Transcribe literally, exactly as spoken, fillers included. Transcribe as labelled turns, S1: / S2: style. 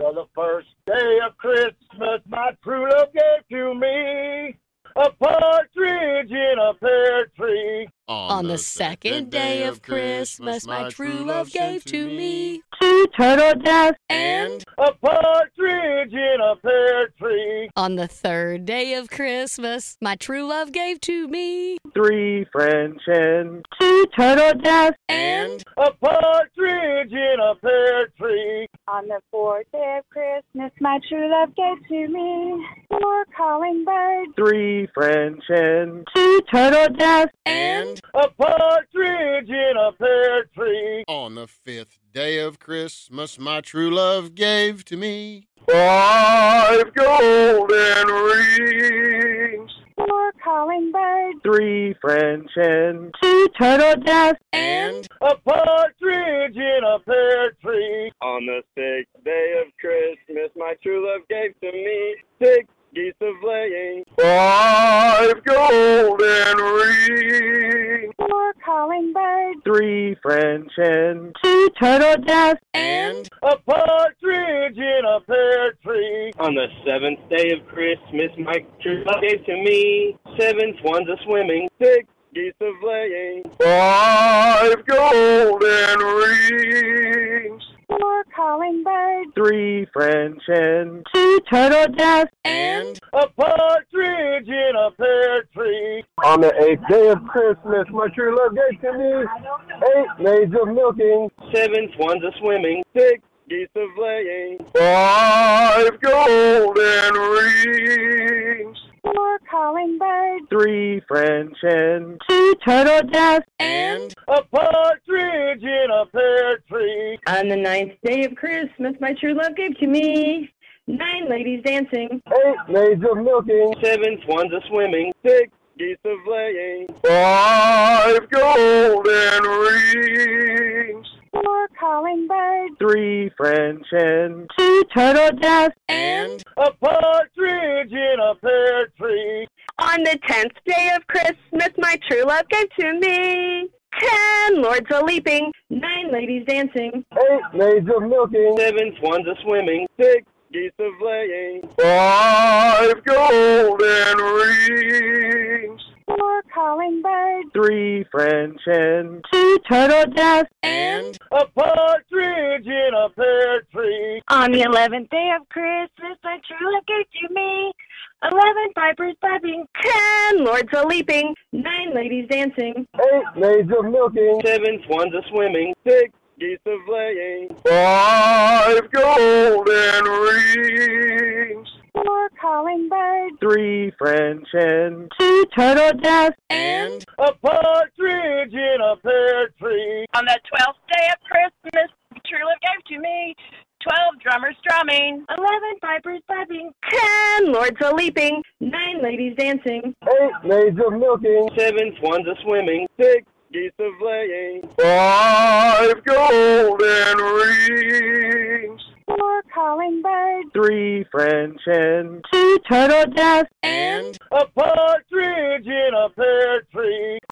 S1: For the first day of Christmas, my true love gave to me a partridge in a pear tree.
S2: On the second day of Christmas, my true love gave to me
S3: two turtle doves
S2: and
S1: a partridge in a pear tree.
S2: on the third day of Christmas, my true love gave to me
S3: three French hens, two turtle doves
S2: and
S1: A partridge in a pear tree.
S4: On the fourth day of Christmas, my true love gave to me four calling birds.
S3: three French hens, two turtle doves
S2: and
S1: A partridge in a pear tree.
S5: On the fifth day of Christmas, my true love gave to me
S3: five golden rings,
S4: Four calling birds.
S3: three French hens, two turtle doves
S2: and
S1: A partridge in a pear tree.
S6: On the sixth day of Christmas, my true love gave to me six geese of laying.
S3: five golden rings,
S4: Four calling birds.
S3: three French hens, two turtle doves
S2: and
S1: A partridge in a pear tree.
S6: On the seventh day of Christmas, my true love gave to me seven swans a swimming, six geese of laying.
S3: five golden rings,
S4: Four calling birds.
S3: three French hens, two turtle doves
S2: and
S1: A partridge in a pear tree.
S3: On the eighth day of Christmas, my true love gave to me eight maids of milking,
S6: Seven swans a swimming, six geese of laying.
S3: five golden rings,
S4: Four calling birds.
S3: three French hens, two turtle doves
S2: and
S1: A partridge in a pear tree.
S7: On the ninth day of Christmas, my true love gave to me nine ladies dancing,
S3: eight maids of milking,
S6: Seven swans a swimming, six geese of laying.
S3: five golden rings,
S4: Four calling birds.
S3: three French hens, two turtle doves
S2: and
S1: A partridge in a pear tree.
S7: On the tenth day of Christmas, my true love gave to me ten lords a leaping, nine ladies dancing,
S3: eight maids of milking,
S6: Seven swans a swimming, six geese of laying.
S3: five golden rings,
S4: Four calling birds.
S3: three French hens, two turtle doves
S2: and
S1: A partridge in a pear tree.
S4: On the eleventh day of Christmas, my true love gave to me eleven vipers piping,
S7: ten lords a leaping, nine ladies dancing,
S3: eight maids of milking,
S6: Seven swans a swimming, six geese of laying.
S3: five golden rings,
S4: four calling birds.
S3: three French hens, two turtle doves
S2: and
S1: A partridge in a pear tree.
S8: On the twelfth day of Christmas, true love gave to me twelve drummers drumming,
S4: eleven vipers piping,
S7: ten lords a leaping, nine ladies dancing,
S3: eight maids of milking,
S6: Seven swans a swimming, six geese of laying.
S3: five golden rings,
S4: four calling birds.
S3: three French hens, two turtle doves
S2: and
S1: A partridge in a pear tree.